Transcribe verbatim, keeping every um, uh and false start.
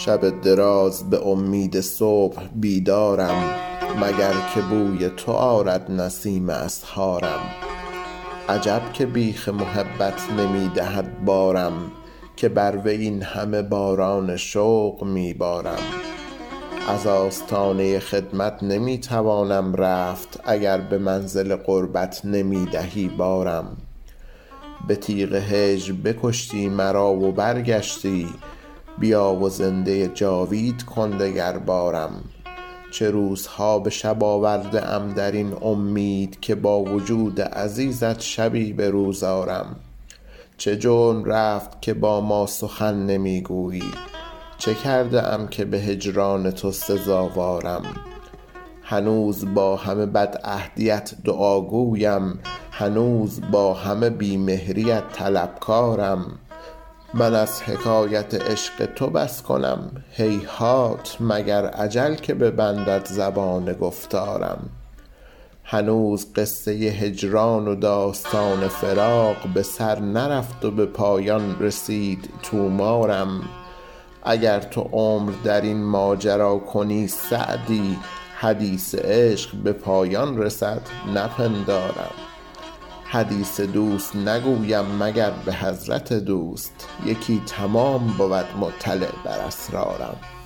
شب دراز به امید صبح بیدارم، مگر که بوی تو آرد نسیم اسحارم. عجب که بیخ محبت نمی دهد بارم، که بر وی این همه باران شوق می بارم. از آستانه خدمت نمی توانم رفت، اگر به منزل قربت نمی دهی بارم. به تیغ هجر بکشتی مرا و برگشتی، بیا و زنده جاوید کن دگر بارم. چه روزها به شب آورده ام در این امید، که با وجود عزیزت شبی به روز آرم. چه جرم رفت که با ما سخن نمی گویی، چه کرده ام که به هجران تو سزاوارم. هنوز با همه بدعهدیت دعاگویم، هنوز با همه بیمهریت طلبکارم. من از حکایت عشق تو بس کنم، هیهات مگر اجل که ببندد زبان گفتارم. هنوز قصه هجران و داستان فراق به سر نرفت و به پایان رسید طومارم. اگر تو عمر در این ماجرا کنی سعدی، حدیث عشق به پایان رسد نپندارم. حدیث دوست نگویم مگر به حضرت دوست، یکی تمام بود مطلع بر اسرارم.